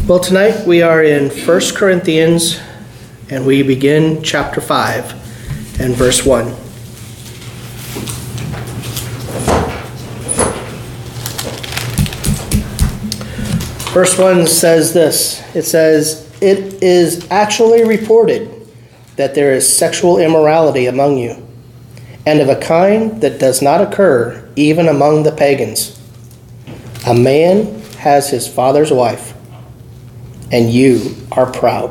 Well, tonight we are in 1 Corinthians, and we begin chapter 5 and verse 1. Verse 1 says this. It says, "It is actually reported that there is sexual immorality among you, and of a kind that does not occur even among the pagans. A man has his father's wife, and you are proud."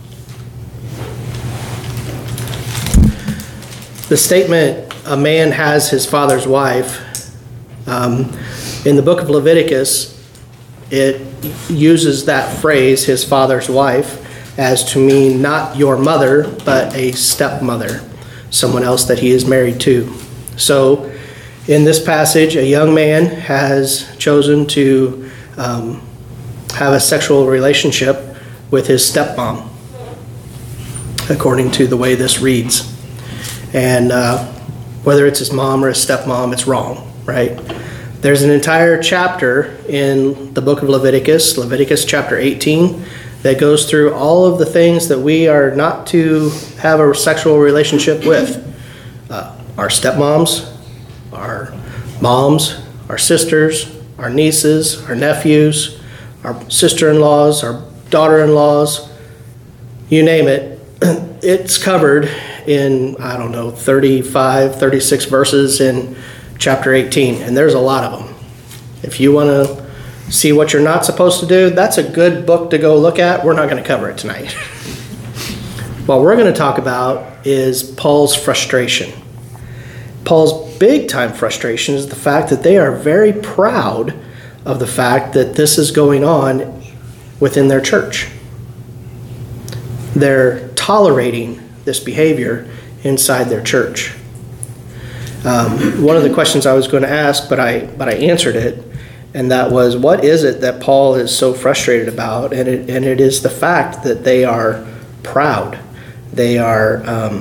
The statement, "a man has his father's wife," in the book of Leviticus, it uses that phrase, his father's wife, as to mean not your mother, but a stepmother, someone else that he is married to. So in this passage, a young man has chosen to have a sexual relationship with his stepmom, according to the way this reads. And whether it's his mom or his stepmom, it's wrong, right? There's an entire chapter in the book of Leviticus, Leviticus chapter 18, that goes through all of the things that we are not to have a sexual relationship with. Our stepmoms, our moms, our sisters, our nieces, our nephews, our sister-in-laws, our daughter-in-laws, you name it. It's covered in, 35, 36 verses in chapter 18, and there's a lot of them. If you want to see what you're not supposed to do, that's a good book to go look at. We're not going to cover it tonight. What we're going to talk about is Paul's frustration. Paul's big-time frustration is the fact that they are very proud of the fact that this is going on within their church. They're tolerating this behavior inside their church. One of the questions I was going to ask, but I answered it, and that was, what is it that Paul is so frustrated about? And it is the fact that they are proud. They are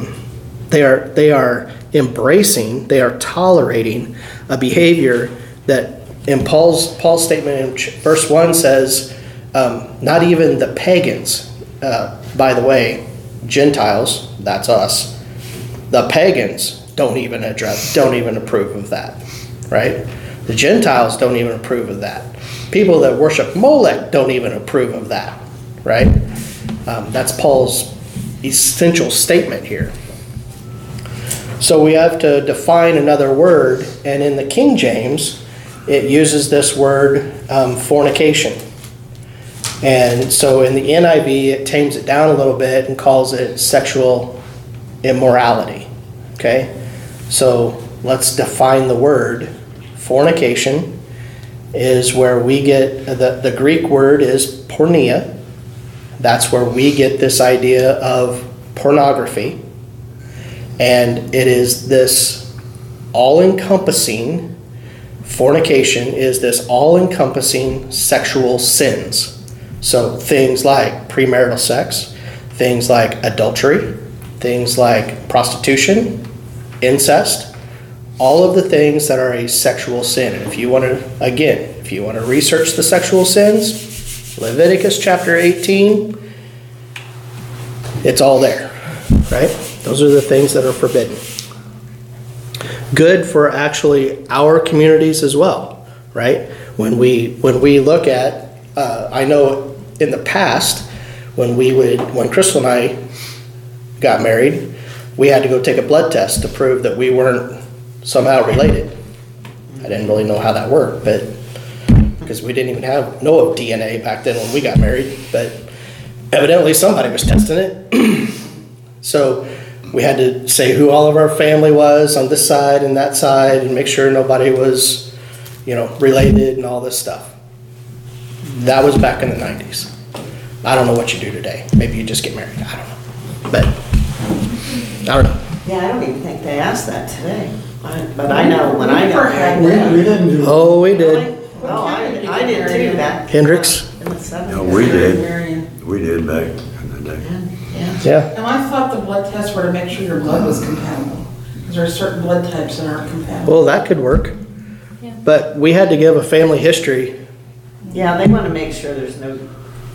embracing, they are tolerating a behavior that in Paul's statement in verse 1 says, not even the pagans, by the way, Gentiles, that's us, the pagans don't even approve of that, right? The Gentiles don't even approve of that. People that worship Molech don't even approve of that, right? That's Paul's essential statement here. So we have to define another word, and in the King James, it uses this word fornication. And so in the NIV, it tames it down a little bit and calls it sexual immorality. Okay? So let's define the word. Fornication is where we get, the Greek word is porneia. That's where we get this idea of pornography. And it is this all-encompassing, fornication is this all-encompassing sexual sins. So things like premarital sex, things like adultery, things like prostitution, incest, all of the things that are a sexual sin. And if you want to research the sexual sins, Leviticus chapter 18, it's all there, right? Those are the things that are forbidden. Good for actually our communities as well, right? When we look at, I know in the past, when Crystal and I got married, we had to go take a blood test to prove that we weren't somehow related. I didn't really know how that worked, but because we didn't even know of DNA back then when we got married, but evidently somebody was testing it. So we had to say who all of our family was on this side and that side and make sure nobody was, related and all this stuff. That was back in the 90s. I don't know what you do today. Maybe you just get married. I don't know. But I don't know. Yeah, I don't even think they ask that today. But I know when I got married. We didn't do that. Oh, we did. Oh, I did too back Hendricks? in the 70s. No, we did. We did back in the day. Yeah. And I thought the blood tests were to make sure your blood was compatible. Because there are certain blood types that aren't compatible. Well, that could work. But we had to give a family history. Yeah, they want to make sure there's no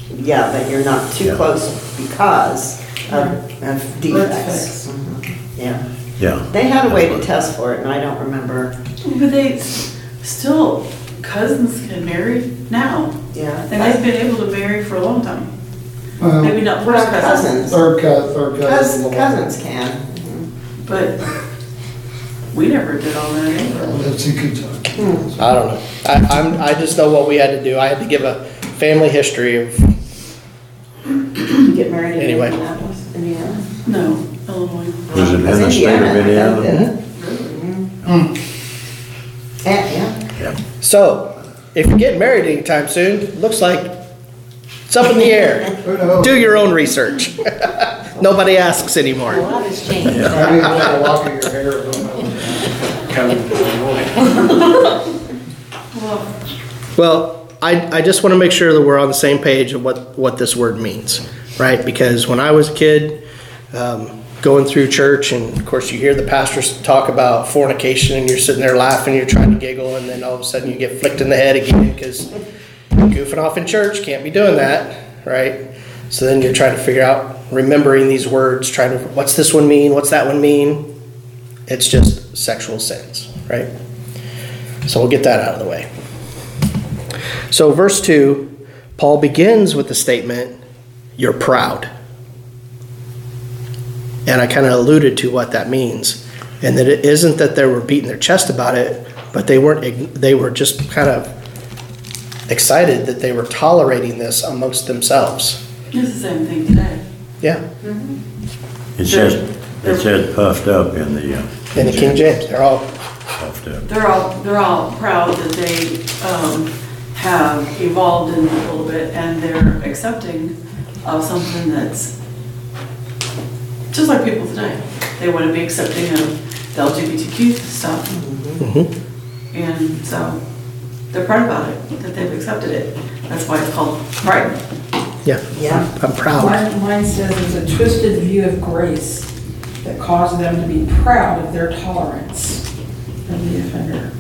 Yeah, but you're not too Yeah. close because of defects. fix. Mhm. Yeah. Yeah. They had a way to test for it, and I don't remember. But they still, cousins can marry now. Yeah. And they've been able to marry for a long time. Well, Maybe not Well, first cousins, cousins. third cousin. Cousins can. Mhm. but we never did all that either. Well, that's in Kentucky. I don't know. I just know what we had to do. I had to give a family history of, You get married in Anyway. Indianapolis, Indiana? No, Illinois. Was it in the state of Indiana? Yeah. Yeah. Yeah. so, if you're getting married anytime soon, looks like it's up in the air. Who knows? Do your own research. Nobody asks A anymore. lot has changed. Maybe it's a lock of your hair. Who knows? Well, I just want to make sure that we're on the same page of what this word means, right? Because when I was a kid, going through church, and of course you hear the pastors talk about fornication, and you're sitting there laughing, you're trying to giggle, and then all of a sudden you get flicked in the head again because goofing off in church, can't be doing that, right? So then you're trying to figure out, remembering these words, trying to, what's this one mean? What's that one mean? It's just sexual sins, right? So we'll get that out of the way. So verse 2, Paul begins with the statement, you're proud. And I kind of alluded to what that means. And that it isn't that they were beating their chest about it, but they were just kind of excited that they were tolerating this amongst themselves. It's the same thing today. Yeah, It says puffed up in the, in the King James, they're all, puffed up. They're all proud that they have evolved in a little bit, and they're accepting of something that's just like people today. They want to be accepting of the LGBTQ stuff. And so they're proud about it, that they've accepted it. That's why it's called pride. yeah, Yeah. I'm proud. Mine says it's a twisted view of grace that caused them to be proud of their tolerance of the offender.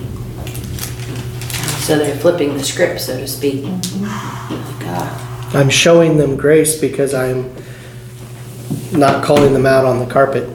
So they're flipping the script, so to speak. Oh, God. I'm showing them grace because I'm not calling them out on the carpet.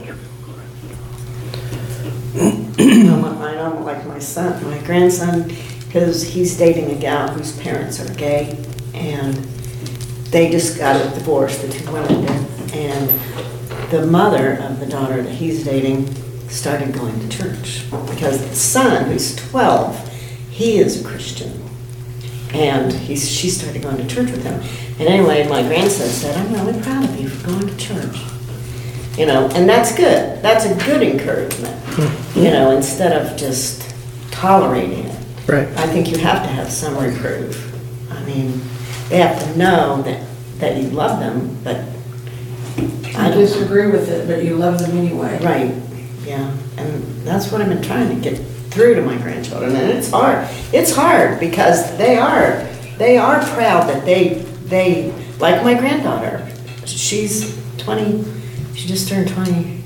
I don't like my son, my grandson, because he's dating a gal whose parents are gay, and they just got a divorce, the two women did, and the mother of the daughter that he's dating started going to church, because the son, who's 12, he is a Christian, and she started going to church with him. And anyway, my grandson said, I'm really proud of you for going to church. You know, and that's good. That's a good encouragement, you know, instead of just tolerating it. Right. I think you have to have some reproof. I mean, they have to know that you love them, but I disagree with it, but you love them anyway. right, yeah. And that's what I've been trying to get through to my grandchildren, and it's hard. It's hard because they are proud that they like my granddaughter. She's 20. She just turned 20,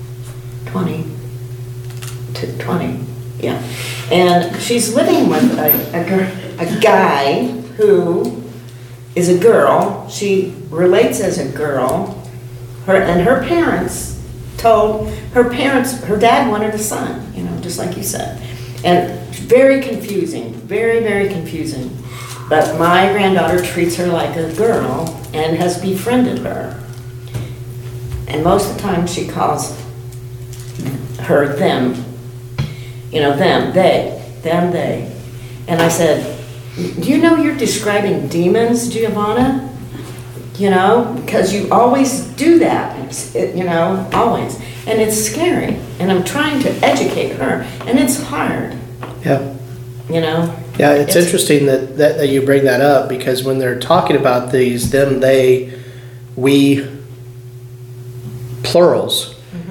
yeah. And she's living with a guy who is a girl. She relates as a girl. Her parents told her dad wanted a son, you know, just like you said. And very confusing, very, very confusing. But my granddaughter treats her like a girl and has befriended her. And most of the time she calls her them, you know, them, they. And I said, do you know you're describing demons, Giovanna? You know, because you always do that, you know, always. And it's scary. And I'm trying to educate her, and it's hard, Yeah. you know? Yeah, it's interesting that you bring that up, because when they're talking about these them, they, we plurals,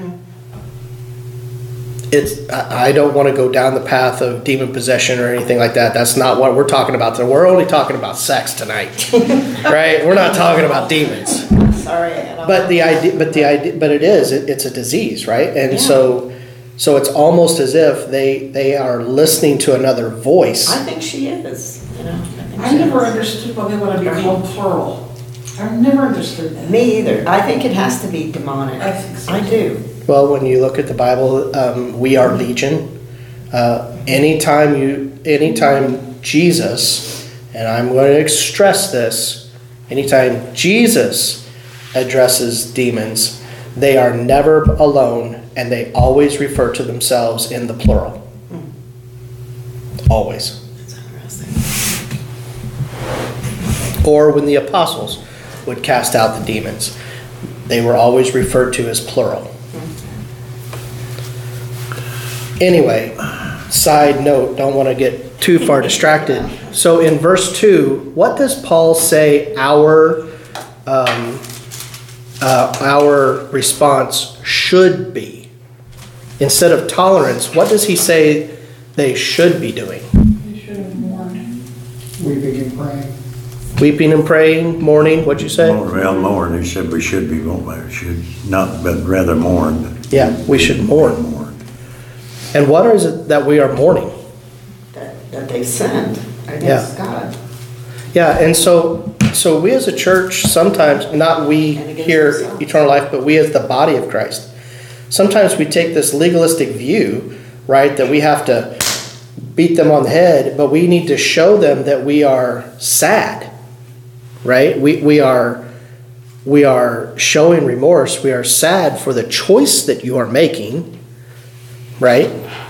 I don't want to go down the path of demon possession or anything like that. That's not what we're talking about. We're only talking about sex tonight, right? We're not talking about demons. Sorry, I don't But know. the idea, but it is. It's a disease, right? And Yeah. so it's almost as if they are listening to another voice. I think she is, you know. I think I she never is. understood why they want to be called plural. I've never understood that. Me either. I think it has to be demonic. I think so. I do. Well, when you look at the Bible, we are legion. Anytime Jesus, and I'm going to stress this, anytime Jesus addresses demons, they are never alone, and they always refer to themselves in the plural. Always. That's interesting. Or when the apostles would cast out the demons, they were always referred to as plural. Anyway, side note, don't want to get too far distracted. So in verse 2, what does Paul say our response should be? Instead of tolerance, what does he say they should be doing? They should have mourned. Weeping and praying. Weeping and praying, mourning, what'd you say? Well, mourn, he said we should be, should not, but rather mourn. Yeah, we should mourn. And what is it that we are mourning? That they sinned against God. Yeah, and so we as a church sometimes, not we And against here, themselves. Eternal Life, but we as the body of Christ, sometimes we take this legalistic view, right, that we have to beat them on the head, but we need to show them that we are sad, right? We are showing remorse. We are sad for the choice that you are making, right?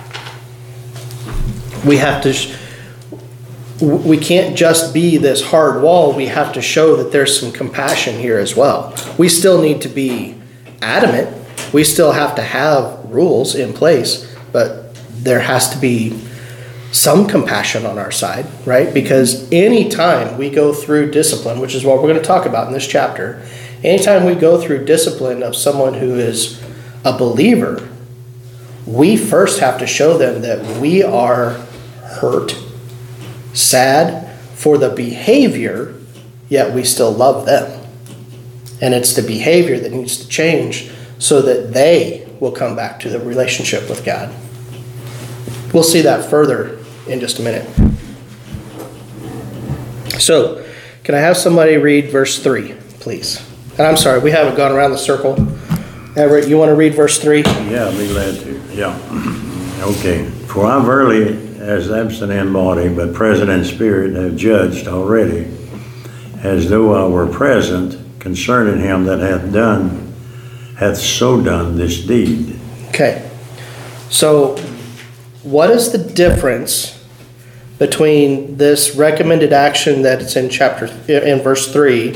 We have to, we can't just be this hard wall. We have to show that there's some compassion here as well. We still need to be adamant. We still have to have rules in place, but there has to be some compassion on our side, right? Because anytime we go through discipline, which is what we're going to talk about in this chapter, anytime we go through discipline of someone who is a believer, we first have to show them that we are hurt, sad for the behavior, yet we still love them. And it's the behavior that needs to change so that they will come back to the relationship with God. We'll see that further in just a minute. So, can I have somebody read verse 3, please? And I'm sorry, we haven't gone around the circle. Everett, you want to read verse 3? Yeah, I'll be glad to, yeah. Okay. For I verily, as absent in body, but present in spirit, have judged already, as though I were present, concerning him that hath so done this deed. Okay. So, what is the difference between this recommended action that it's in verse 3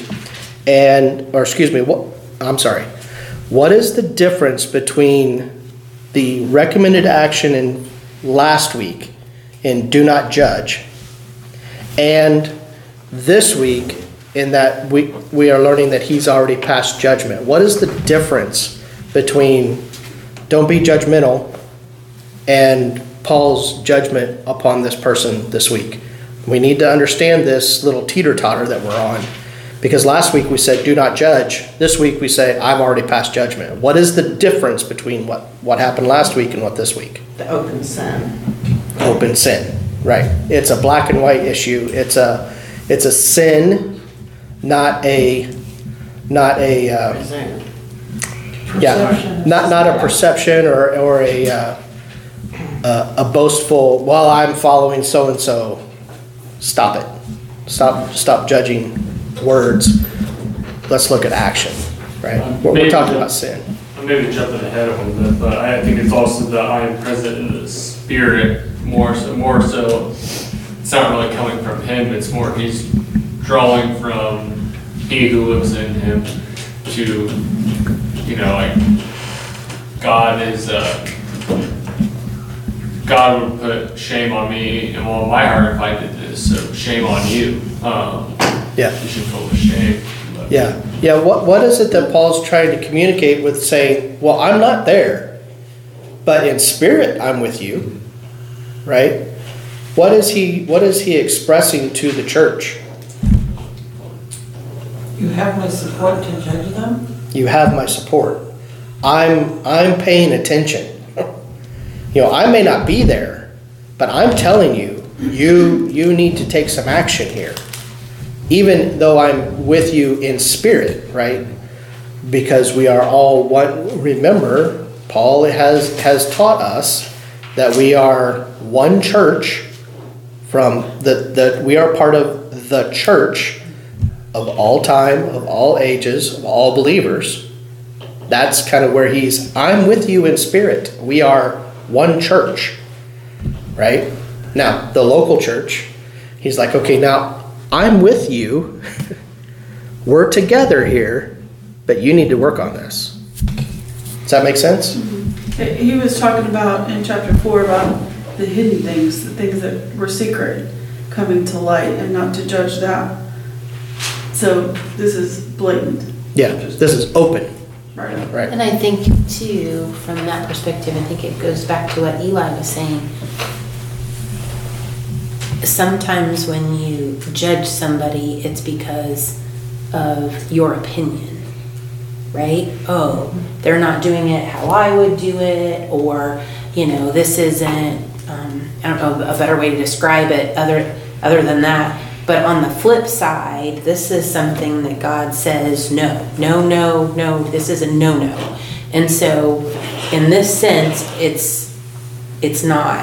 what is the difference between the recommended action in last week in do not judge and this week in that we are learning that he's already passed judgment? What is the difference between don't be judgmental and Paul's judgment upon this person this week? We need to understand this little teeter-totter that we're on. Because last week we said, do not judge. This week we say, I've already passed judgment. What is the difference between what happened last week and what this week? The open sin. Open sin, right. It's a black and white issue. It's a sin, not a Presume. not a perception or a boastful, well, I'm following so-and-so. Stop it. Stop judging words. Let's look at action, right? We're talking about sin. I'm maybe jumping ahead a little bit, but I think it's also the I am present in the spirit more so. It's not really coming from him. It's more he's drawing from he who lives in him to, like God is, God would put shame on me and well, my heart if I did this, so shame on you. Yeah. You should feel ashamed. But Yeah. What is it that Paul's trying to communicate with saying, well, I'm not there, but in spirit I'm with you, right? What is he expressing to the church? You have my support to judge them? You have my support. I'm paying attention. I may not be there, but I'm telling you, you need to take some action here. even though I'm with you in spirit, right? Because we are all one. Remember, Paul has taught us that we are one church from that we are part of the church of all time, of all ages, of all believers. That's kind of where I'm with you in spirit. We are one church, right? Now, the local church, he's like, okay, now I'm with you. We're together here, but you need to work on this. Does that make sense? He was talking about in chapter 4 about the hidden things, the things that were secret coming to light and not to judge that. So this is blatant. Yeah, this is open. Right. Right. And I think too, from that perspective, I think it goes back to what Eli was saying. Sometimes when you judge somebody, it's because of your opinion, right? Oh, they're not doing it how I would do it, or, this isn't, I don't know a better way to describe it other than that. But on the flip side, this is something that God says, no, this is a no. And so in this sense, it's not,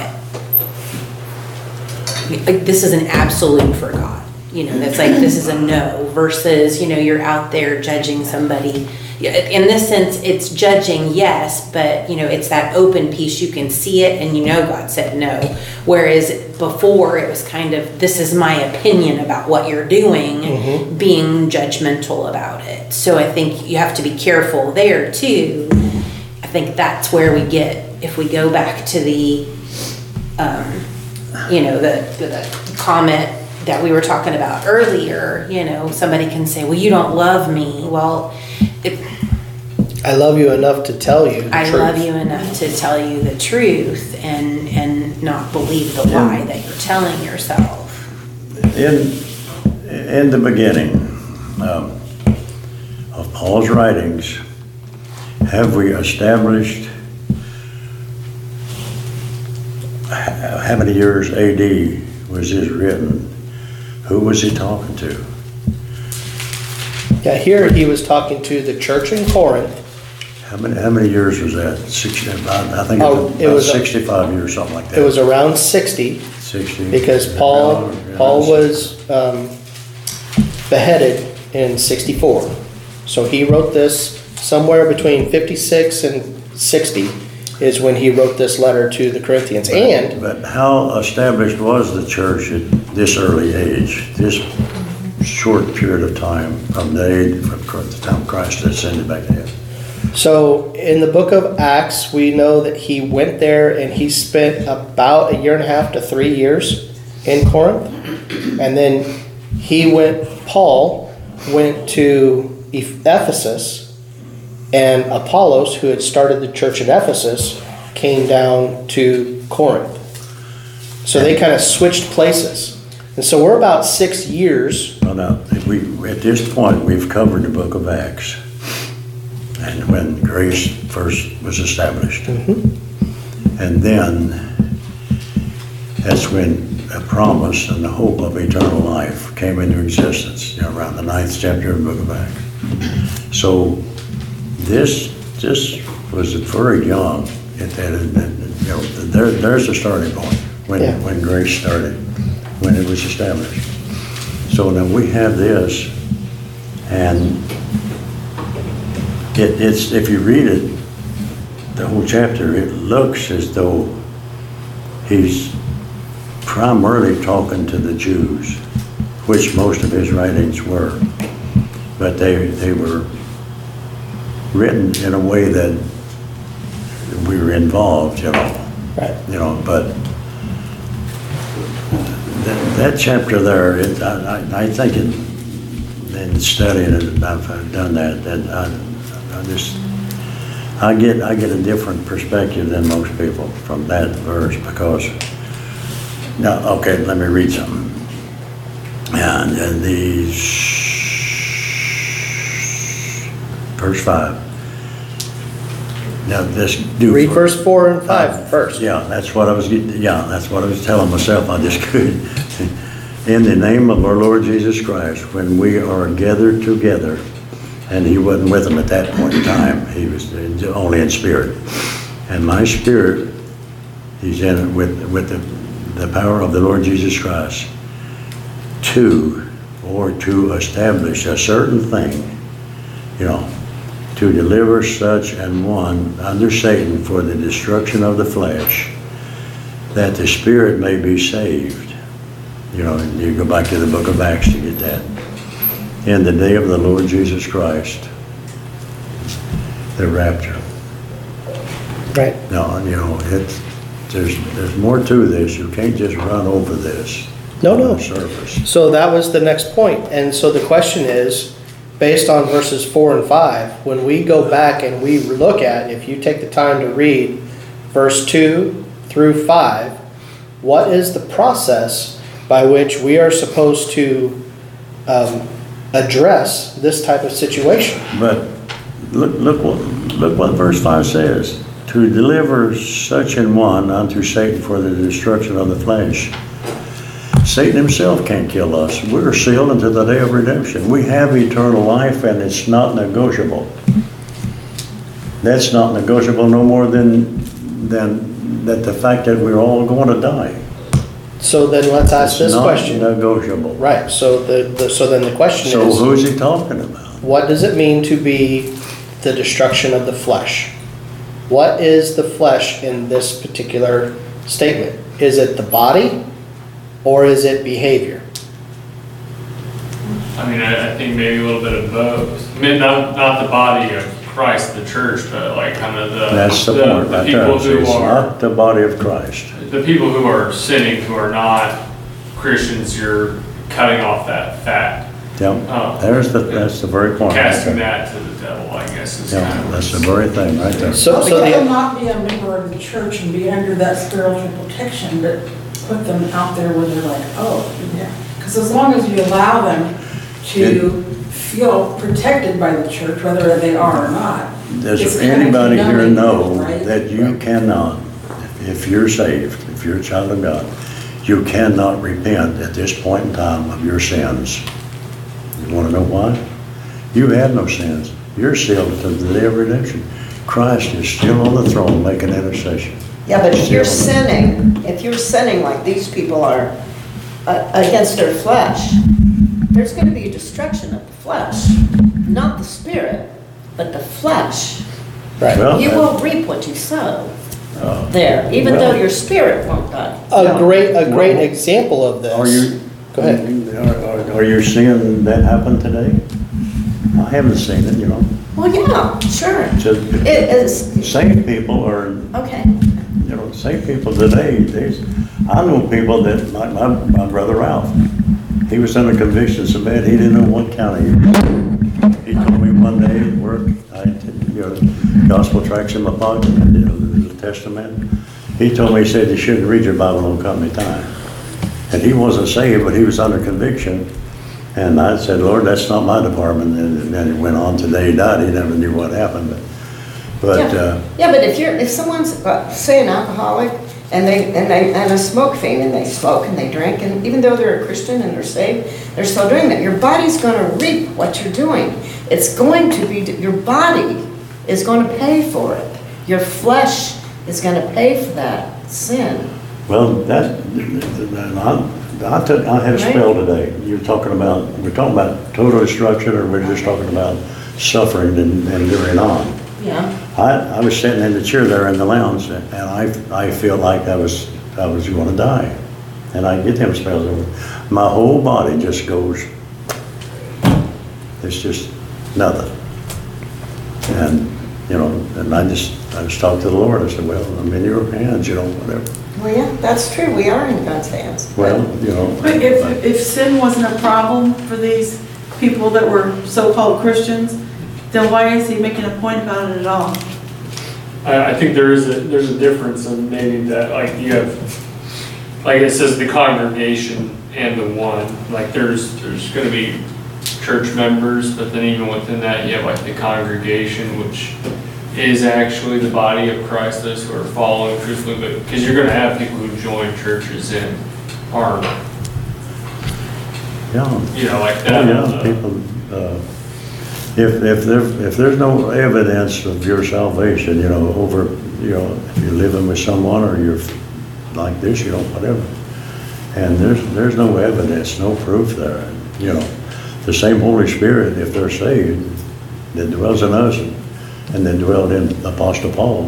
like, this is an absolute for God. That's like, this is a no versus, you're out there judging somebody. In this sense, it's judging, yes, but, it's that open piece. You can see it and God said no. Whereas before it was kind of, this is my opinion about what you're doing, being judgmental about it. So I think you have to be careful there too. I think that's where we get, if we go back to the, the comment that we were talking about earlier, somebody can say, well, you don't love me. Well, I love you enough to tell you the truth. I love you enough to tell you the truth and not believe the lie that you're telling yourself. In the beginning of Paul's writings, have we established how many years AD was this written? Who was he talking to? Yeah, here he was talking to the church in Corinth. How many years was that? 60, I think it was 65 years, something like that. It was around 60. 60. Because Paul was beheaded in 64. So he wrote this somewhere between 56 and 60 is when he wrote this letter to the Corinthians. But how established was the church at this early age, this short period of time from the time Christ ascended back to heaven? So in the book of Acts, we know that he went there and he spent about 1.5 to 3 years in Corinth. And then Paul went to Ephesus, and Apollos, who had started the church at Ephesus, came down to Corinth. So they kind of switched places. And so we're about 6 years. Well, now, at this point, we've covered the book of Acts. And when grace first was established. And then that's when a promise and the hope of eternal life came into existence, around the 9th chapter of the book of Acts. So this was very young. There's the starting point when grace started, when it was established. So now we have this, and it's if you read it, the whole chapter, it looks as though he's primarily talking to the Jews, which most of his writings were, but they were written in a way that we were involved, Right. But that chapter there, I think in studying it, I've done that I get a different perspective than most people from that verse, because now, okay, let me read something. And verse 5. Now this Read verse 4 and 5 first. Yeah, that's what I was telling myself. I just couldn't. in the name of our Lord Jesus Christ, when we are gathered together, and he wasn't with them at that point in time, he was only in spirit. And my spirit, he's in it with the power of the Lord Jesus Christ to establish a certain thing, to deliver such an one under Satan for the destruction of the flesh, that the spirit may be saved. You go back to the book of Acts to get that. In the day of the Lord Jesus Christ, the rapture. Right. No, there's more to this. You can't just run over this. No. On the surface. So that was the next point. And so the question is, based on verses 4 and 5, when we go back and we look at, if you take the time to read verse 2 through 5, what is the process by which we are supposed to address this type of situation? But look what verse 5 says. To deliver such an one unto Satan for the destruction of the flesh. Satan himself can't kill us. We're sealed unto the day of redemption. We have eternal life, and it's not negotiable. That's not negotiable no more than that the fact that we're all going to die. So then let's ask this question. It's not negotiable. Right. So so then the question So is, who's he talking about? what does it mean to be the destruction of the flesh? What is the flesh in this particular statement? Is it the body or is it behavior? I mean, I think maybe a little bit of both. I mean, not the body of Christ, the church, but like kind of That's the point. the Right people there. who It's are, not the body of Christ. the people who are sinning, who are not Christians, you're cutting off that fat. Yeah. Oh. That's the very point. Casting that to the devil, I guess, is kind Yeah, of. that's the very thing right there. So Well, they the, will not be a member of the church and be under that spiritual protection that put them out there where they're like, oh, yeah. Because as long as you allow them to feel protected by the church, whether they are or not. Does it's kind of anybody here numbing, know right? that you cannot, if you're saved, if you're a child of God, you cannot repent at this point in time of your sins? You want to know why? You have no sins. You're sealed to the day of redemption. Christ is still on the throne making intercession. Yeah, but if you're sinning like these people are against their flesh, there's going to be a destruction of the flesh, not the spirit, but the flesh. right. Well, You will reap what you sow there, even well- though your spirit won't die. A great example of this. Are you? Go ahead. Are you seeing that happen today? I haven't seen it, Well, yeah, sure. Just It is, saved people are, okay. saved people today. I know people that, like my brother Ralph, he was under conviction so bad he didn't know what county he was in. He told me one day at work, I did, gospel tracts in my pocket, I did the Testament. He told me, he said, you shouldn't read your Bible on company time. And he wasn't saved, but he was under conviction. And I said, Lord, that's not my department. And then it went on. Today he died. He never knew what happened. But Yeah, but if someone's, say an alcoholic, and a smoke fiend, and they smoke and they drink, and even though they're a Christian and they're saved, they're still doing that. Your body's going to reap what you're doing. It's going to be, your body is going to pay for it. Your flesh is going to pay for that sin. well, I had a spell today. We're talking about total destruction, or we're just talking about suffering and enduring on. Yeah. I was sitting in the chair there in the lounge, and I feel like I was going to die, and I get them spells over. My whole body just goes. It's just nothing, and and I just talked to the Lord. I said, well, I'm in your hands, whatever. Well, yeah, that's true. We are in God's hands. Well, But if sin wasn't a problem for these people that were so-called Christians, then why is he making a point about it at all? I think there's a difference in maybe that, like, you have, like it says, the congregation and the one. Like there's going to be church members, but then even within that, you have like the congregation, which is actually the body of Christ, those who are following truthfully. But because you're going to have people who join churches and aren't Yeah. you know, like Oh, that. yeah, people, if there's no evidence of your salvation, if you're living with someone or you're like this, whatever, and there's no evidence, no proof there, the same Holy Spirit, if they're saved, that dwells in us and that dwelled in Apostle Paul,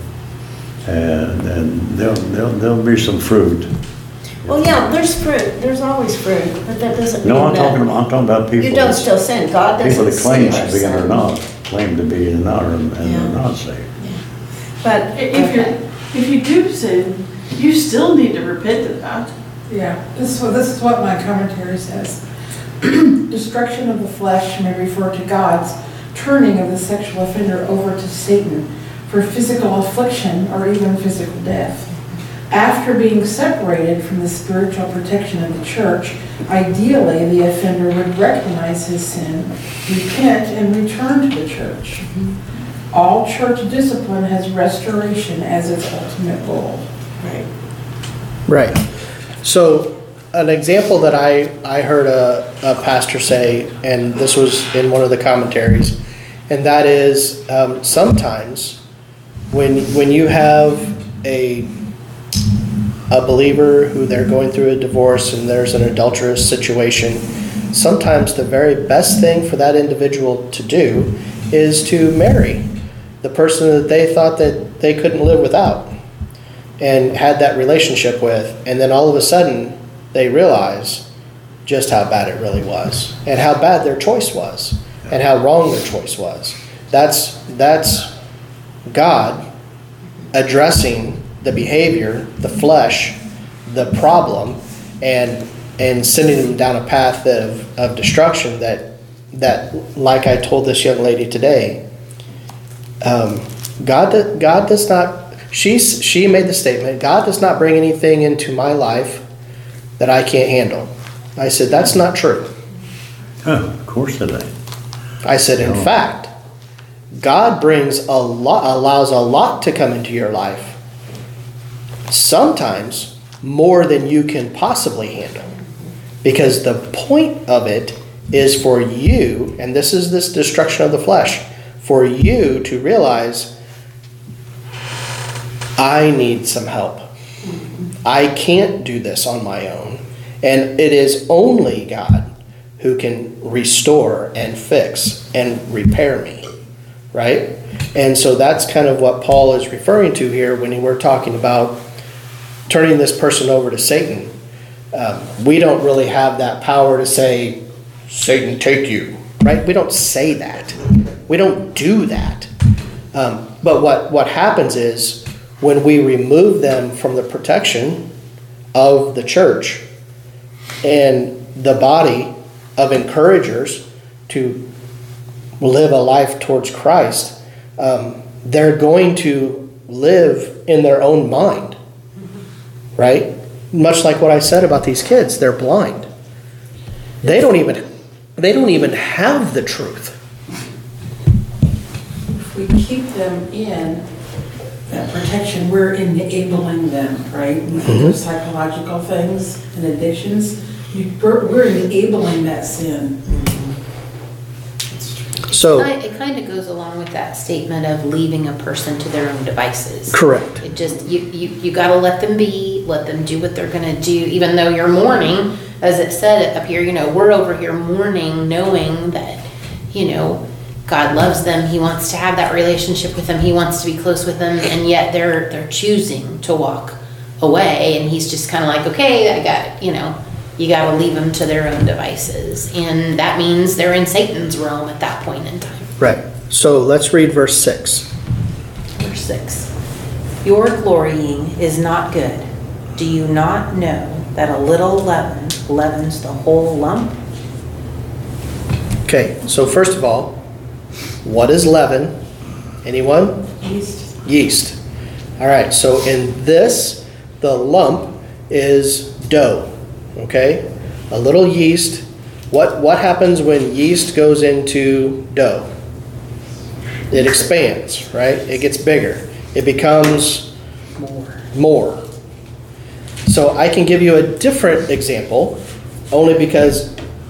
and there'll be some fruit. Well, yeah, there's fruit, there's always fruit, but that doesn't mean No, I'm that talking about people. you don't still sin. God People doesn't that claim see our to be and are sin. not, claim to be and are, and Yeah. are not saved. But If you do sin, you still need to repent of that. Yeah, this is what my commentary says. Destruction of the flesh may refer to God's turning of the sexual offender over to Satan for physical affliction or even physical death. After being separated from the spiritual protection of the church, ideally the offender would recognize his sin, repent, and return to the church. All church discipline has restoration as its ultimate goal. right. Right. So an example that I heard a pastor say, and this was in one of the commentaries, and that is sometimes when you have a believer who they're going through a divorce and there's an adulterous situation, sometimes the very best thing for that individual to do is to marry the person that they thought that they couldn't live without and had that relationship with, and then all of a sudden they realize just how bad it really was and how bad their choice was and how wrong their choice was. That's God addressing the behavior, the flesh, the problem, and sending them down a path of destruction that like I told this young lady today, God does not, she made the statement, God does not bring anything into my life that I can't handle. I said, that's not true. Of course it ain't. I said, in fact, God brings allows a lot to come into your life. Sometimes more than you can possibly handle. Because the point of it is for you, and this is this destruction of the flesh, for you to realize, I need some help. I can't do this on my own. And it is only God who can restore and fix and repair me, right? And so that's kind of what Paul is referring to here when we're talking about turning this person over to Satan. We don't really have that power to say, Satan, take you, right? We don't say that. We don't do that. But what happens is when we remove them from the protection of the church and the body of encouragers to live a life towards Christ, they're going to live in their own mind, right? Much like what I said about these kids, they're blind. They don't even have the truth. If we keep them in that protection, we're enabling them, right? With those psychological things and addictions, we're enabling that sin. So It kind of goes along with that statement of leaving a person to their own devices. correct. It just, you gotta let them be, let them do what they're gonna do, even though you're mourning, as it said up here, we're over here mourning, knowing that, God loves them, He wants to have that relationship with them, He wants to be close with them, and yet they're choosing to walk away, and He's just kind of like, okay, I got, you gotta leave them to their own devices, and that means they're in Satan's realm at that point in time. Right. So let's read verse 6. Verse 6. Your glorying is not good. Do you not know that a little leaven leavens the whole lump? Okay, so first of all, what is leaven? Anyone? Yeast. Yeast. All right, so in this, the lump is dough. Okay? A little yeast. What happens when yeast goes into dough? It expands, right? It gets bigger. It becomes more. So I can give you a different example, only because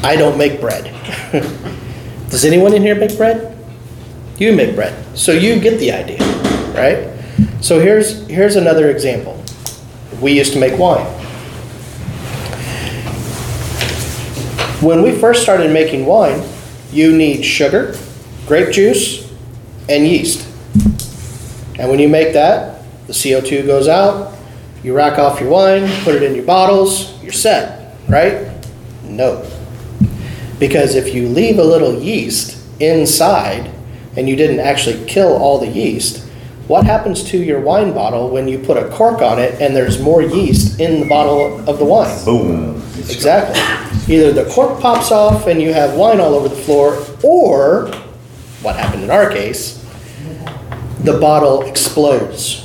I don't make bread. Does anyone in here make bread? You make bread. So you get the idea, right? So here's another example. We used to make wine. When we first started making wine, you need sugar, grape juice, and yeast. And when you make that, the CO2 goes out, you rack off your wine, put it in your bottles, you're set, right? No. Because if you leave a little yeast inside and you didn't actually kill all the yeast, what happens to your wine bottle when you put a cork on it and there's more yeast in the bottle of the wine? Boom. Exactly. Either the cork pops off and you have wine all over the floor, or, what happened in our case, the bottle explodes.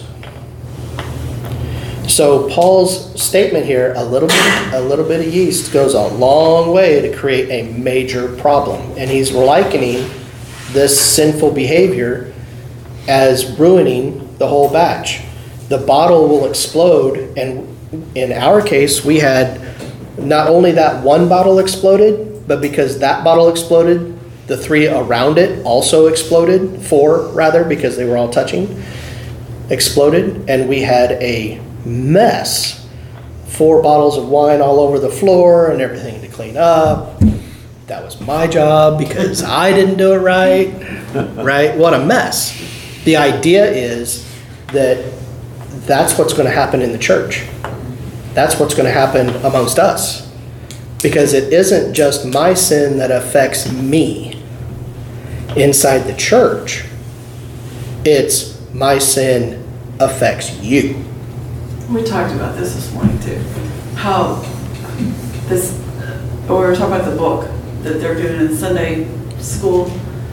So Paul's statement here, a little bit of yeast goes a long way to create a major problem. And he's likening this sinful behavior as ruining the whole batch. The bottle will explode, and in our case, we had not only that one bottle exploded, but because that bottle exploded, the 3 around it also exploded, 4 rather, because they were all touching, exploded, and we had a mess. 4 bottles of wine all over the floor and everything to clean up. That was my job because I didn't do it right. Right? What a mess. The idea is that that's what's going to happen in the church. That's what's going to happen amongst us. Because it isn't just my sin that affects me inside the church. It's my sin affects you. We talked about this morning too. How this, or we were talking about the book that they're doing in Sunday school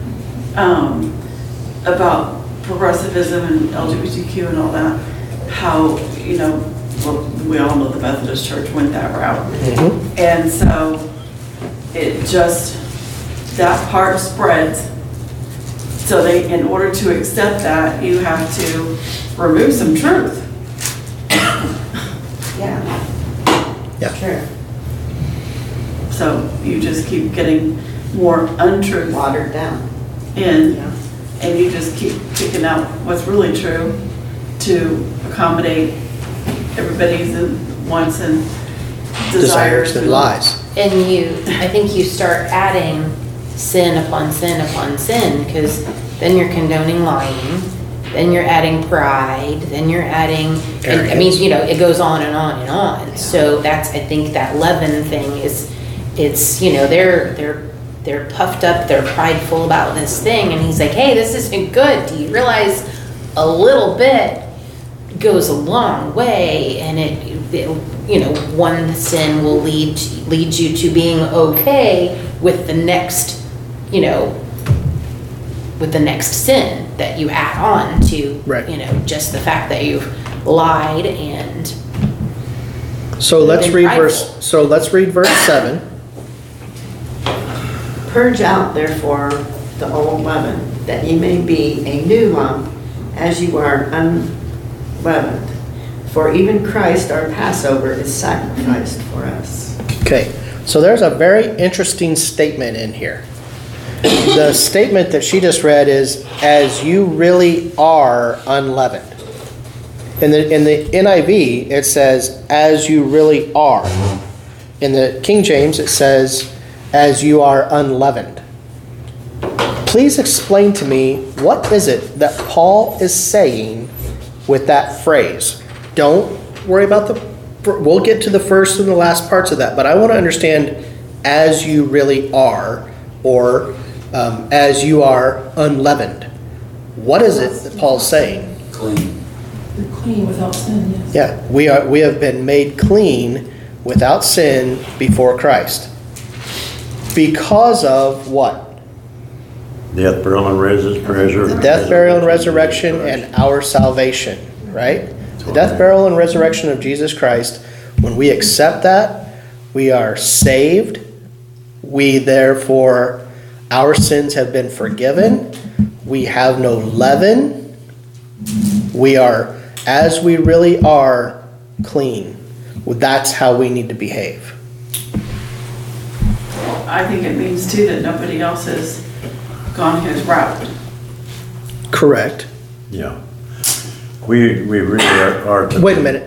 about progressivism and LGBTQ and all that. How, you know, well, we all know the Methodist Church went that route. Mm-hmm. And so it just, that part spreads. So they, in order to accept that, you have to remove some truth. Yeah. Sure. So you just keep getting more untruth Watered down. in, Yeah. and you just keep picking out what's really true to accommodate everybody's wants and desires And lies. And I think you start adding sin upon sin upon sin, because then you're condoning lying, then you're adding pride, then you're adding, and, I mean, you know, it goes on and on and on. So that's, I think that leaven thing is, it's, you know, they're puffed up, they're prideful about this thing, and he's like, hey, this isn't good. Do you realize a little bit goes a long way, and it you know, one sin will lead you to being okay with the next, you know, with the next sin that you add on to, Right. you know, just the fact that you've lied and So let's been read prideful. verse 7. Purge out therefore the old leaven, that ye may be a new lump, as you are unleavened. For even Christ our Passover is sacrificed for us. Okay, so there's a very interesting statement in here. The statement that she just read is, as you really are unleavened. In the NIV, it says, as you really are. In the King James, it says, as you are unleavened. Please explain to me, what is it that Paul is saying with that phrase? Don't worry about we'll get to the first and the last parts of that, but I want to understand as you really are, or as you are unleavened. What is it that Paul's saying? Clean. You're clean without sin, yes. Yeah, we have been made clean without sin before Christ. Because of what? Death, burial, and resurrection. The death, burial, and resurrection and our salvation, right? The death, burial, and resurrection of Jesus Christ. When we accept that, we are saved. We therefore, our sins have been forgiven. We have no leaven. We are, as we really are, clean. That's how we need to behave. I think it means too that nobody else has gone his route. Correct. Yeah. We really are. Wait a minute.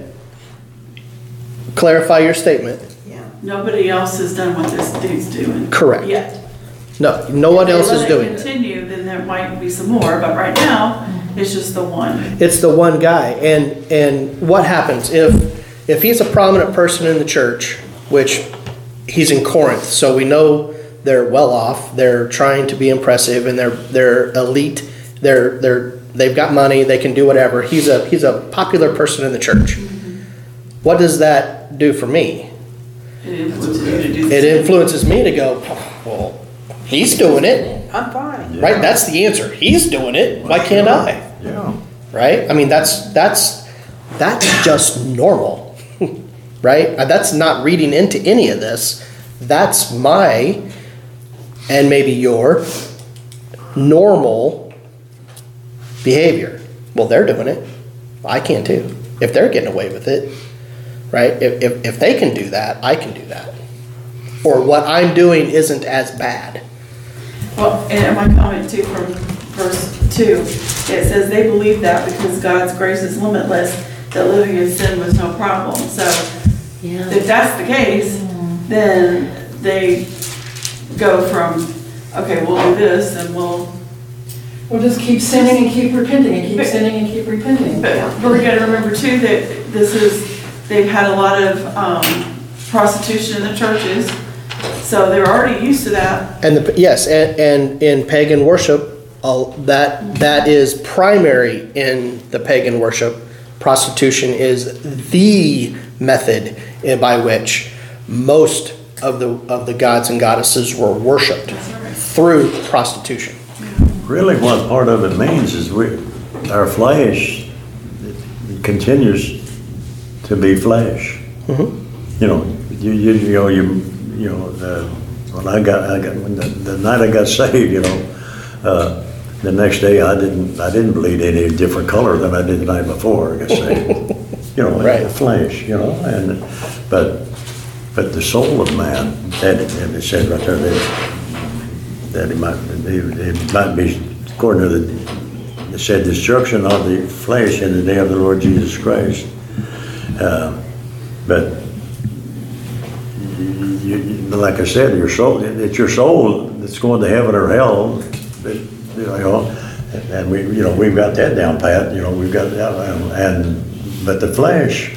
Clarify your statement. Yeah. Nobody else has done what this dude's doing. Correct. Yet. No one else is doing If it. they let it continue, then there might be some more, but right now, it's just the one. It's the one guy. And what happens if he's a prominent person in the church, which he's in Corinth, so we know they're well off, they're trying to be impressive, and they're elite, they've got money, they can do whatever. He's a popular person in the church. What does that do for me? It influences you to do It this. influences me to go, well, he's doing it, I'm fine. right? That's the answer. He's doing it. Why can't I? Yeah. Right? I mean, that's just normal, right? That's not reading into any of this. That's my, and maybe your, normal behavior. Well, they're doing it. I can too. If they're getting away with it, right? If they can do that, I can do that. Or what I'm doing isn't as bad. Well, and my comment too from verse 2, it says they believe that because God's grace is limitless, that living in sin was no problem. So Yeah. if that's the case, then they go from, okay, we'll do this and we'll, We'll just keep sinning and keep repenting and keep sinning and keep repenting. but we gotta remember too that they've had a lot of prostitution in the churches, so they're already used to that. And yes, and in pagan worship, that is primary in the pagan worship. Prostitution is the method by which most of the gods and goddesses were worshipped, through prostitution. Really, what part of it means is our flesh continues to be flesh. Mm-hmm. You know, when I got when the night I got saved, the next day I didn't bleed any different color than I did the night before I got saved. Right. The flesh, and but the soul of man, and it said right there that it might be according to it said destruction of the flesh in the day of the Lord Jesus Christ. But like I said, your soul, it's your soul that's going to heaven or hell, and we've got that down pat, we've got that, but the flesh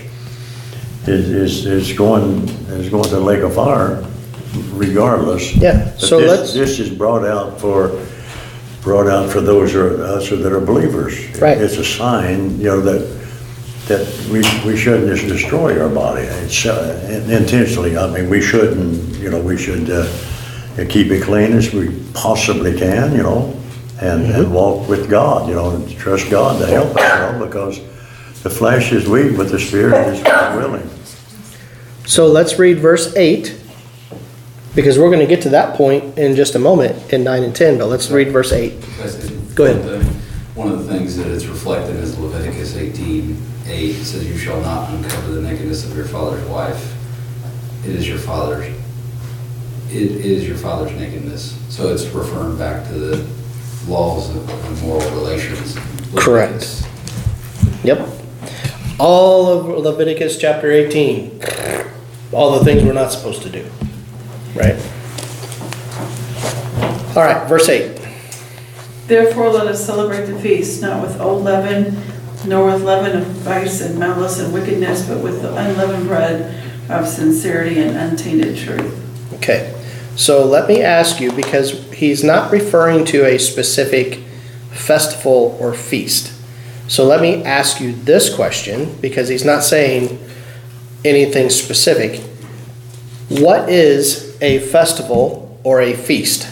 is going to the lake of fire regardless. Yeah, But so this is brought out for those of us that are believers. Right. It's a sign, that we shouldn't just destroy our body. It's intentionally. I mean, we shouldn't. We should keep it clean as we possibly can. And walk with God. And trust God to help us. Because the flesh is weak, but the spirit is willing. So let's read verse 8, because we're going to get to that point in just a moment in 9 and 10, but let's read verse 8. Go ahead. One of the things that is reflected is Leviticus 18:8. It says, "You shall not uncover the nakedness of your father's wife. It is your father's nakedness." So it's referring back to the laws of moral relations. Correct. Yep. All of Leviticus chapter 18. All the things we're not supposed to do. Right? All right, verse 8. Therefore, let us celebrate the feast, not with old leaven, nor with leaven of vice and malice and wickedness, but with the unleavened bread of sincerity and untainted truth. Okay. So let me ask you, because he's not referring to a specific festival or feast. So let me ask you this question, because he's not saying anything specific. What is a festival or a feast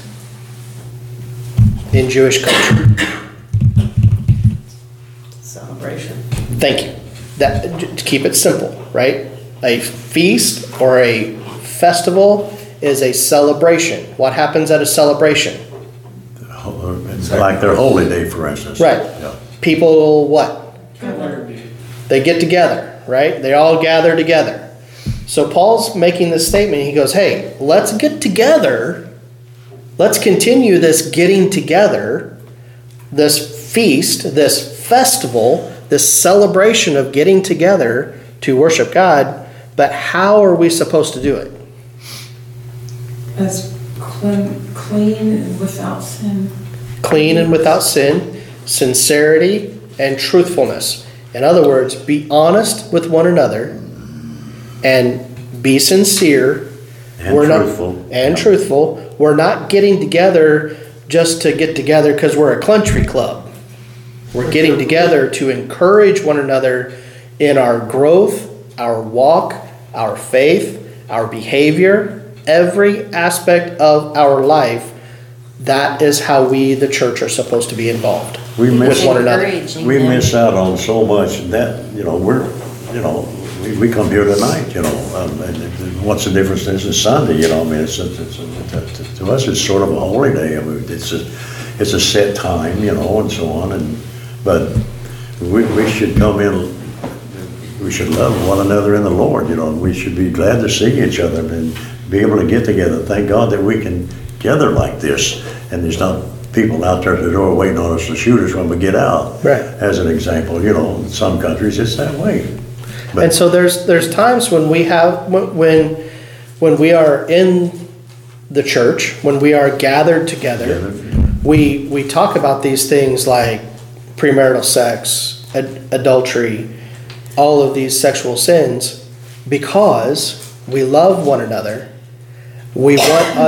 in Jewish culture? Celebration. Thank you. That, to keep it simple, right? A feast or a festival is a celebration. What happens at a celebration? It's like their holy day, for instance. Right. Yeah. People, what? They get together, right? They all gather together. So Paul's making this statement. He goes, hey, let's get together let's continue this getting together, this feast, this festival, this celebration of getting together to worship God. But how are we supposed to do it? As clean and without sin. Clean and without sin, sincerity and truthfulness. In other words, be honest with one another and be sincere. And truthful. Truthful. We're not getting together just to get together because we're a country club. We're getting together to encourage one another in our growth, our walk, our faith, our behavior, every aspect of our life. That is how we, the church, are supposed to be involved We miss with one another. We miss out on so much that, we come here tonight, and what's the difference? This is Sunday, I mean, to us, it's sort of a holy day. I mean, it's a set time, and so on, but we should come in, we should love one another in the Lord, we should be glad to see each other and be able to get together. Thank God that we can gather like this, and there's not people out there at the door waiting on us to shoot us when we get out. Right. As an example, in some countries it's that way. But And so there's times when we have when we are in the church, when we are gathered together, we talk about these things like premarital sex, adultery, all of these sexual sins, because we love one another. We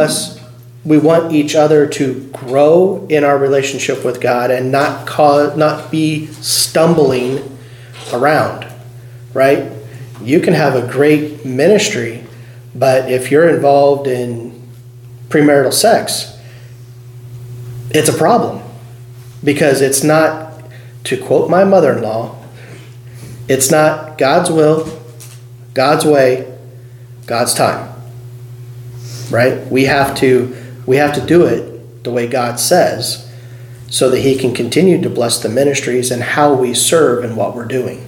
want each other to grow in our relationship with God and not be stumbling around. Right? You can have a great ministry, but if you're involved in premarital sex, it's a problem. Because it's not, to quote my mother-in-law, it's not God's will, God's way, God's time. Right? We have to do it the way God says, so that He can continue to bless the ministries and how we serve and what we're doing.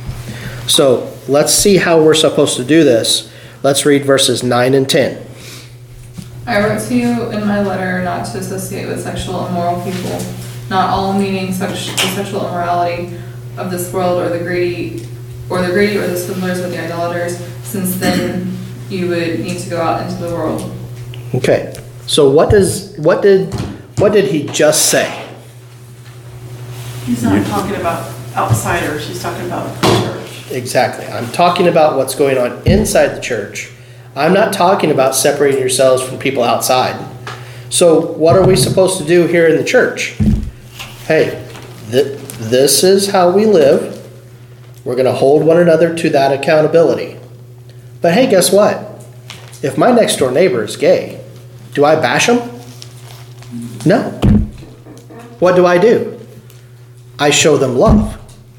So let's see how we're supposed to do this. Let's read verses 9 and 10. I wrote to you in my letter not to associate with sexual immoral people, not all meaning the sexual immorality of this world, or the greedy, or the swindlers, or the idolaters, since then you would need to go out into the world. Okay. So what did he just say? He's not talking about outsiders, he's talking about the church. Exactly. I'm talking about what's going on inside the church. I'm not talking about separating yourselves from people outside. So what are we supposed to do here in the church? Hey, this is how we live. We're going to hold one another to that accountability. But hey, guess what? If my next door neighbor is gay, do I bash him? No. What do? I show them love.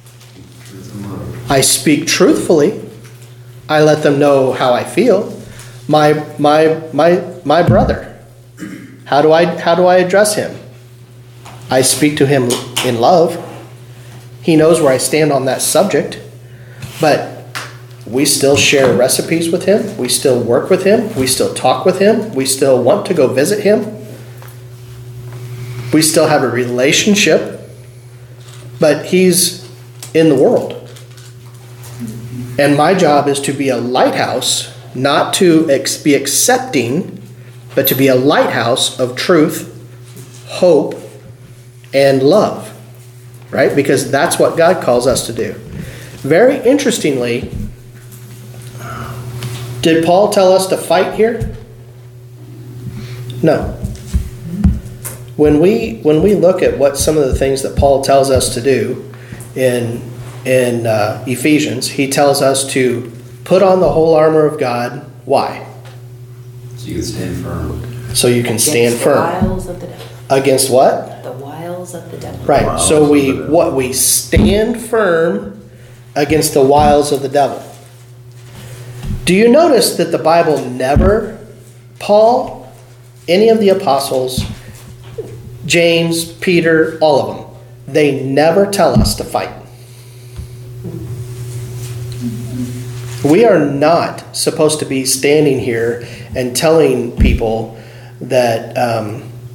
I speak truthfully. I let them know how I feel. My brother. How do I address him? I speak to him in love. He knows where I stand on that subject. But we still share recipes with him. We still work with him. We still talk with him. We still want to go visit him. We still have a relationship. But he's in the world. And my job is to be a lighthouse, not to be accepting, but to be a lighthouse of truth, hope, and love. Right? Because that's what God calls us to do. Very interestingly, did Paul tell us to fight here? No. When we look at what some of the things that Paul tells us to do in Ephesians, he tells us to put on the whole armor of God. Why? So you can stand firm. So you can stand firm. Against the wiles of the devil. Against what? The wiles of the devil. Right. Wiles So of the devil. we stand firm against the wiles of the devil. Do you notice that the Bible never, Paul, any of the apostles, James, Peter, all of them, they never tell us to fight. We are not supposed to be standing here and telling people that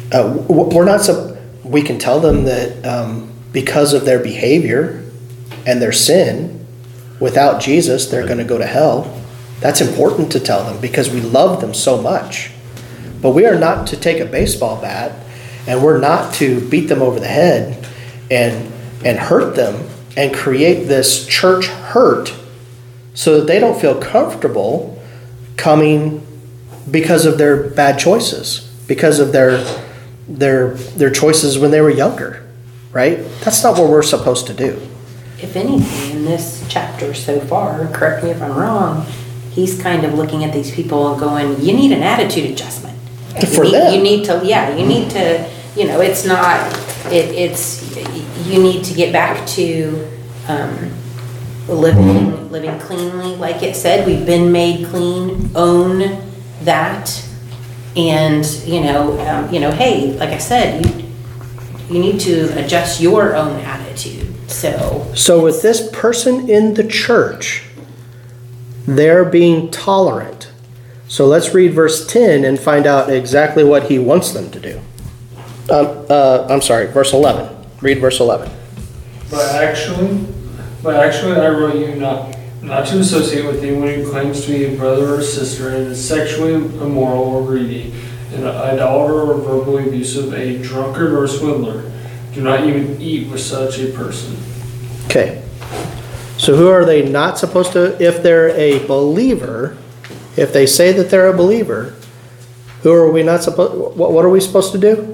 we're not, we can tell them that because of their behavior and their sin, without Jesus, they're going to go to hell. That's important to tell them because we love them so much. But we are not to take a baseball bat and we're not to beat them over the head and hurt them and create this church hurt so that they don't feel comfortable coming because of their bad choices, because of their choices when they were younger, right? That's not what we're supposed to do. If anything, in this chapter so far, correct me if I'm wrong, he's kind of looking at these people and going, you need an attitude adjustment. You need to, it's not, you need to get back to living cleanly. Like it said, we've been made clean, own that. And, hey, like I said, you need to adjust your own attitude. So with this person in the church, they're being tolerant. So let's read verse 10 and find out exactly what he wants them to do. I'm sorry, verse 11. Read verse 11. But actually I wrote you not to associate with anyone who claims to be a brother or sister and is sexually immoral or greedy, an idolater or verbally abusive, a drunkard or a swindler. Do not even eat with such a person. Okay. So who are they not supposed to, if they're a believer, if they say that they're a believer, who are we not supposed, what are we supposed to do?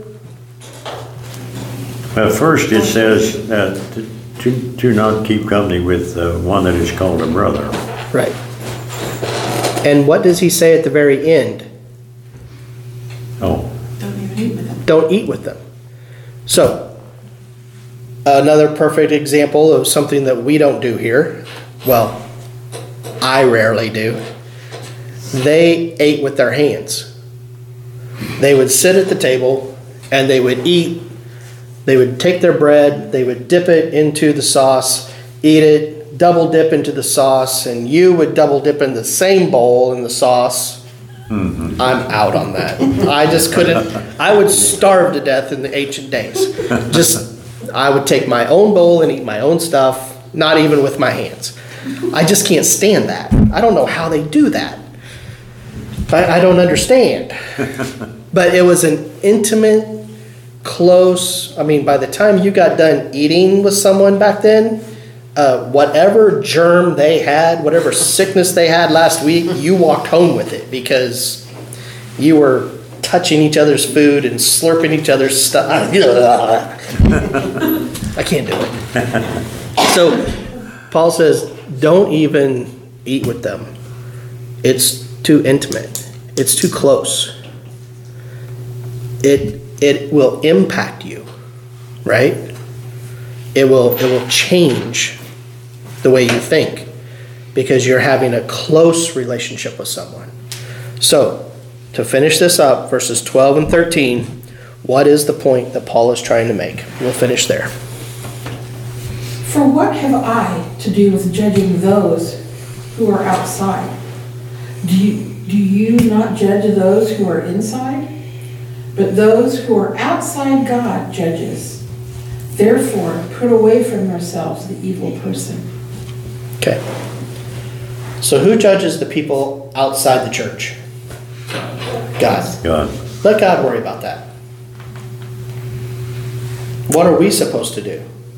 First it says to not keep company with one that is called a brother. Right. And what does he say at the very end? Oh. Don't even eat with them. Don't eat with them. So, another perfect example of something that we don't do here. Well, I rarely do. They ate with their hands. They would sit at the table and they would eat. They would take their bread, they would dip it into the sauce, eat it, double dip into the sauce, and you would double dip in the same bowl in the sauce. Mm-hmm. I'm out on that. I just couldn't. I would starve to death in the ancient days. I would take my own bowl and eat my own stuff, not even with my hands. I just can't stand that. I don't know how they do that. I don't understand. But it was an intimate, close, by the time you got done eating with someone back then, whatever germ they had, whatever sickness they had last week, you walked home with it because you were touching each other's food and slurping each other's stuff. I can't do it. So Paul says, don't even eat with them. It's too intimate. It's too close. It will impact you, right? It will change the way you think because you're having a close relationship with someone. So, to finish this up, verses 12 and 13, what is the point that Paul is trying to make? We'll finish there. For what have I to do with judging those who are outside? Do you not judge those who are inside? But those who are outside God judges. Therefore, put away from yourselves the evil person. Okay. So who judges the people outside the church? God. Let God worry about that. What are we supposed to do?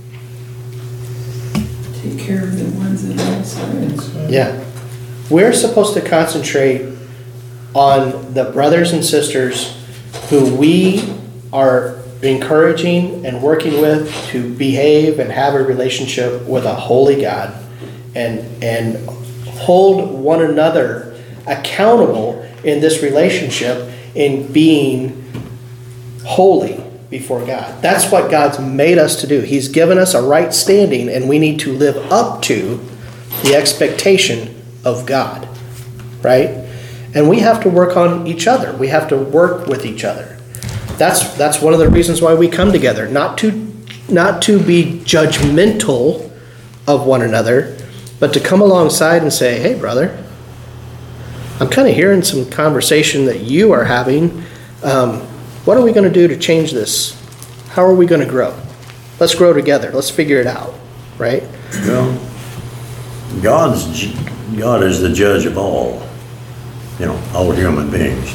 Take care of the ones that are outside. Yeah. We're supposed to concentrate on the brothers and sisters who we are encouraging and working with to behave and have a relationship with a holy God and hold one another accountable in this relationship in being holy before God. That's what God's made us to do. He's given us a right standing and we need to live up to the expectation of God, right? And we have to work on each other. We have to work with each other. That's one of the reasons why we come together. Not to be judgmental of one another, but to come alongside and say, hey, brother, I'm kind of hearing some conversation that you are having. what are we going to do to change this? How are we going to grow? Let's grow together. Let's figure it out, right? Well, God is the judge of all, all human beings,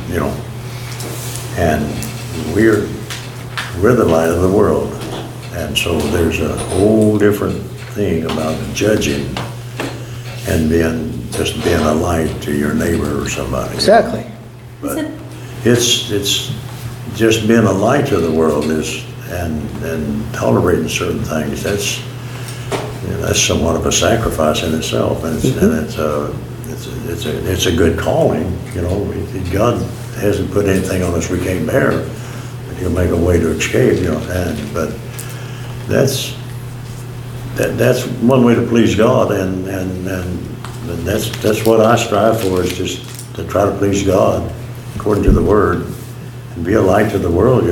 and we're the light of the world. And so there's a whole different thing about judging and being a light to your neighbor or somebody. Exactly. But it's just being a light to the world and tolerating certain things. That's somewhat of a sacrifice in itself, and it's a good calling. God hasn't put anything on us we can't bear, but He'll make a way to escape. But that's one way to please God, and that's what I strive for, is just to try to please God according to the Word and be a light to the world.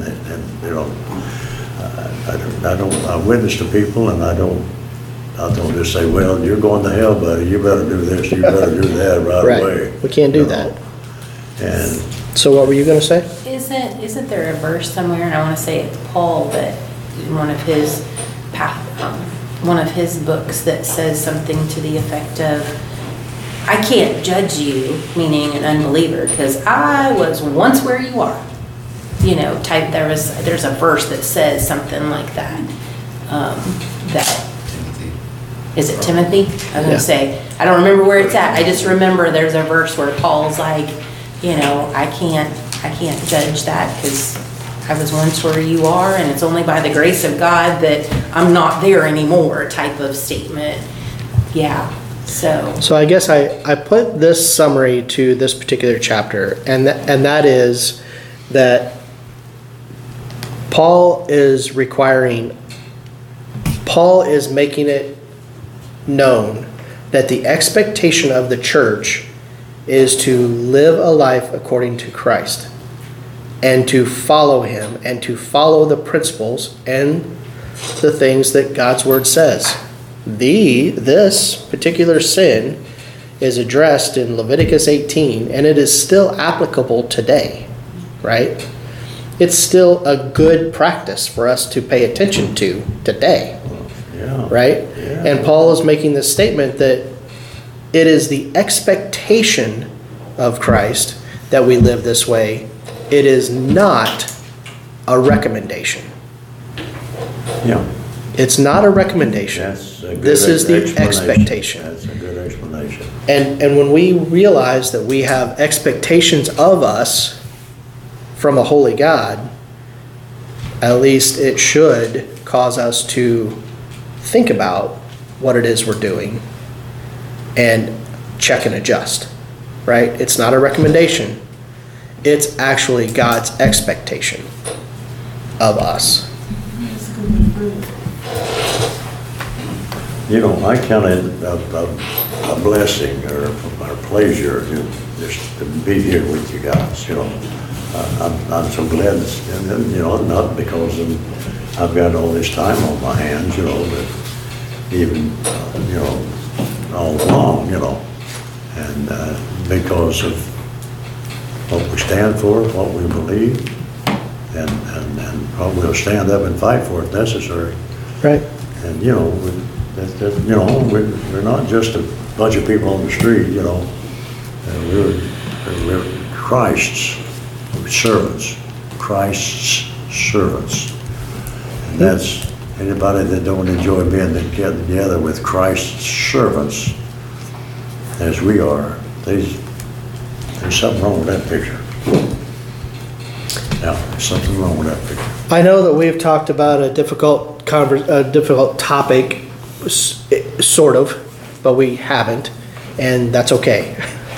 I witness to people, and I don't just say, well, you're going to hell, buddy, you better do this, you better do that right away. We can't do that. And so what were you going to say? Isn't there a verse somewhere, and I want to say it's Paul, that in one of his books that says something to the effect of, I can't judge you, meaning an unbeliever, because I was once where you are. There's a verse that says something like that. Is it Timothy? I was going to say, I don't remember where it's at. I just remember there's a verse where Paul's like, I can't judge that because I was once where you are, and it's only by the grace of God that I'm not there anymore, type of statement. Yeah. So I guess I put this summary to this particular chapter, and that is that Paul is making it known that the expectation of the church is to live a life according to Christ and to follow Him and to follow the principles and the things that God's Word says. This particular sin is addressed in Leviticus 18, and it is still applicable today, right? It's still a good practice for us to pay attention to today, right? Yeah. And Paul is making this statement that it is the expectation of Christ that we live this way. It is not a recommendation. Yeah. It's not a recommendation. This is the expectation. That's a good explanation. And when we realize that we have expectations of us from a holy God, at least it should cause us to think about what it is we're doing and check and adjust, right? It's not a recommendation. It's actually God's expectation of us. I count it a blessing or a pleasure just to be here with you guys. I'm so glad, not because I've got all this time on my hands, but even, all along, and because of what we stand for, what we believe, and what we'll stand up and fight for if necessary. Right. And, we're not just a bunch of people on the street, we're Christ's servants, and that's anybody that don't enjoy being together with Christ's servants, as we are. There's something wrong with that picture. Yeah, there's something wrong with that picture. I know that we've talked about a difficult topic, sort of, but we haven't, and that's okay.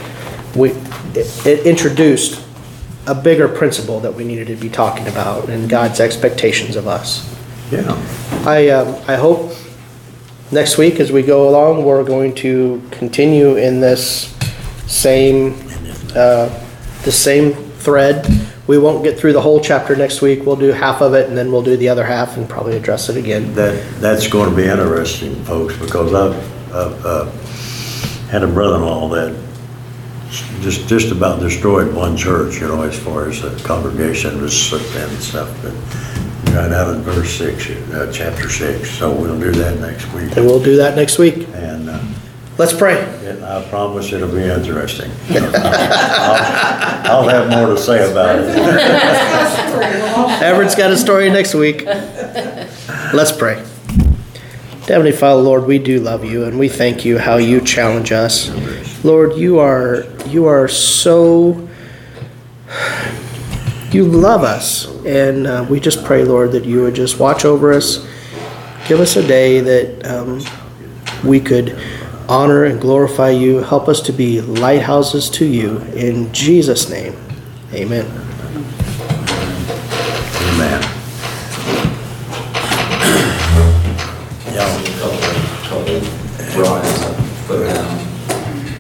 It introduced a bigger principle that we needed to be talking about, and God's expectations of us. Yeah. I hope next week as we go along, we're going to continue in this same thread. We won't get through the whole chapter next week. We'll do half of it, and then we'll do the other half and probably address it again. That's going to be interesting, folks, because I've had a brother-in-law that just about destroyed one church, as far as the congregation was slipped in and stuff, but right out in verse 6, chapter 6, so we'll do that next week. And we'll do that next week. And Let's pray. I promise it'll be interesting. I'll have more to say about it. Everett's got a story next week. Let's pray. Heavenly Father, Lord, we do love you, and we thank you how you challenge us. Lord, you are so, you love us, and we just pray, Lord, that you would just watch over us. Give us a day that we could honor and glorify you. Help us to be lighthouses to you. In Jesus' name, amen. Amen. Couple drawings